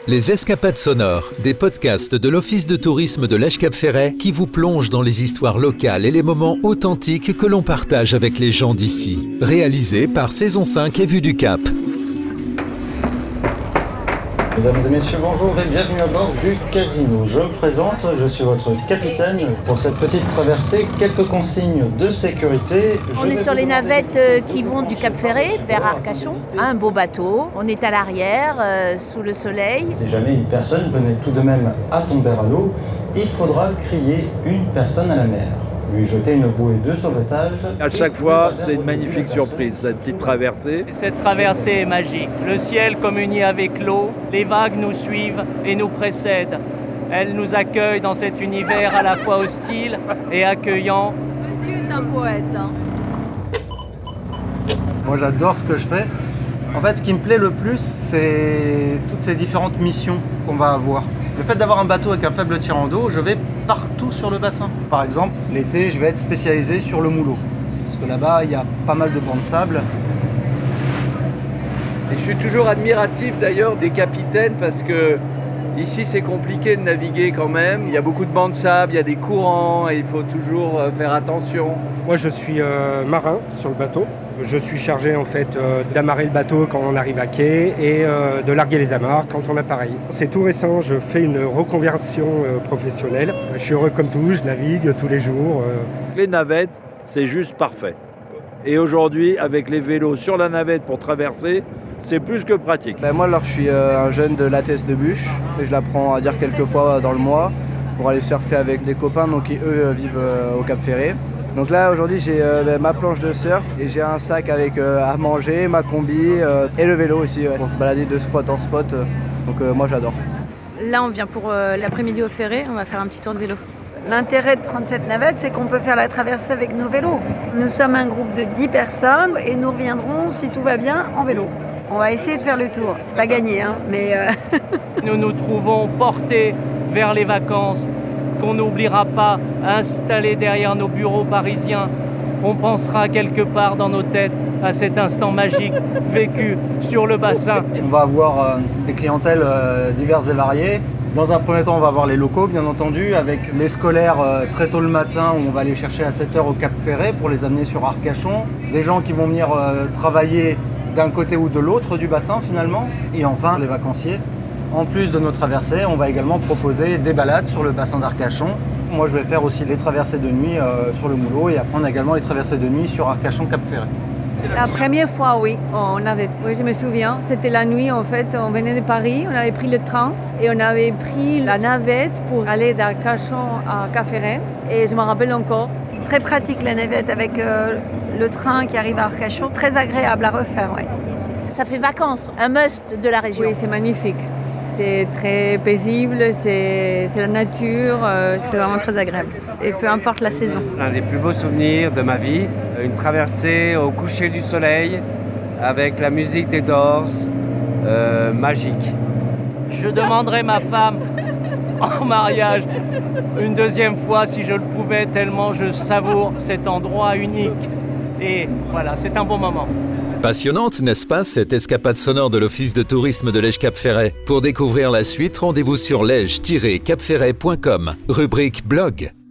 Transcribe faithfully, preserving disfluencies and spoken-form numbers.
Les Escapades sonores, des podcasts de l'Office de tourisme de Lège-Cap-Ferret qui vous plongent dans les histoires locales et les moments authentiques que l'on partage avec les gens d'ici. Réalisé par Saison cinq et Vue du Cap. Mesdames et messieurs, bonjour et bienvenue à bord du Casino. Je me présente, je suis votre capitaine. Pour cette petite traversée, quelques consignes de sécurité. On est sur les navettes qui vont du Cap Ferret vers Arcachon. Un beau bateau, on est à l'arrière, euh, sous le soleil. Si jamais une personne venait tout de même à tomber à l'eau, il faudra crier une personne à la mer. Lui jeter une bouée de sauvetage. À chaque fois, c'est une magnifique surprise, cette petite traversée. Cette traversée est magique. Le ciel communie avec l'eau, les vagues nous suivent et nous précèdent. Elles nous accueillent dans cet univers à la fois hostile et accueillant. Monsieur est un poète. Hein. Moi, j'adore ce que je fais. En fait, ce qui me plaît le plus, c'est toutes ces différentes missions qu'on va avoir. Le fait d'avoir un bateau avec un faible tirant d'eau, je vais partout sur le bassin. Par exemple, l'été, je vais être spécialisé sur le Moulot. Parce que là-bas, il y a pas mal de bancs de sable. Et je suis toujours admiratif d'ailleurs des capitaines parce que ici c'est compliqué de naviguer quand même. Il y a beaucoup de bancs de sable, il y a des courants et il faut toujours faire attention. Moi je suis euh, marin sur le bateau. Je suis chargé en fait euh, d'amarrer le bateau quand on arrive à quai et euh, de larguer les amarres quand on appareille. C'est tout récent, je fais une reconversion euh, professionnelle. Je suis heureux comme tout, je navigue tous les jours. Euh. Les navettes, c'est juste parfait. Et aujourd'hui, avec les vélos sur la navette pour traverser, c'est plus que pratique. Ben moi alors je suis euh, un jeune de l'A T S de Buche et je l'apprends à dire quelques fois dans le mois pour aller surfer avec des copains donc, qui eux vivent euh, au Cap Ferret. Donc là aujourd'hui j'ai euh, ben, ma planche de surf et j'ai un sac avec euh, à manger, ma combi euh, et le vélo aussi ouais, pour se balader de spot en spot. Euh, donc euh, moi j'adore. Là on vient pour euh, l'après-midi au Ferret, on va faire un petit tour de vélo. L'intérêt de prendre cette navette, c'est qu'on peut faire la traversée avec nos vélos. Nous sommes un groupe de dix personnes et nous reviendrons, si tout va bien, en vélo. On va essayer de faire le tour. C'est pas gagné, hein, mais... Euh... Nous nous trouvons portés vers les vacances, qu'on n'oubliera pas, installés derrière nos bureaux parisiens. On pensera quelque part dans nos têtes à cet instant magique vécu sur le bassin. On va avoir euh, des clientèles euh, diverses et variées. Dans un premier temps, on va avoir les locaux, bien entendu, avec les scolaires euh, très tôt le matin, où on va les chercher à sept heures au Cap Ferret pour les amener sur Arcachon. Des gens qui vont venir euh, travailler d'un côté ou de l'autre du bassin, finalement. Et enfin, les vacanciers. En plus de nos traversées, on va également proposer des balades sur le bassin d'Arcachon. Moi, je vais faire aussi les traversées de nuit euh, sur le Moulot et après, on a également les traversées de nuit sur Arcachon-Cap Ferret. La première fois, oui, on avait, oui, je me souviens. C'était la nuit, en fait, on venait de Paris, on avait pris le train et on avait pris la navette pour aller d'Arcachon à Cap Ferret. Et je me rappelle encore. Très pratique la navette avec euh, le train qui arrive à Arcachon. Très agréable à refaire, oui. Ça fait vacances, un must de la région. Oui, c'est magnifique. C'est très paisible, c'est, c'est la nature, euh, c'est vraiment très agréable. Et peu importe la saison. Un des plus beaux souvenirs de ma vie, une traversée au coucher du soleil avec la musique des Doors, euh, magique. Je demanderai ma femme en mariage une deuxième fois si je le pouvais, tellement je savoure cet endroit unique. Et voilà, c'est un bon moment. Passionnante, n'est-ce pas, cette escapade sonore de l'Office de tourisme de Lège-Cap-Ferret. Pour découvrir la suite, rendez-vous sur lège tiret cap ferret point com, rubrique blog.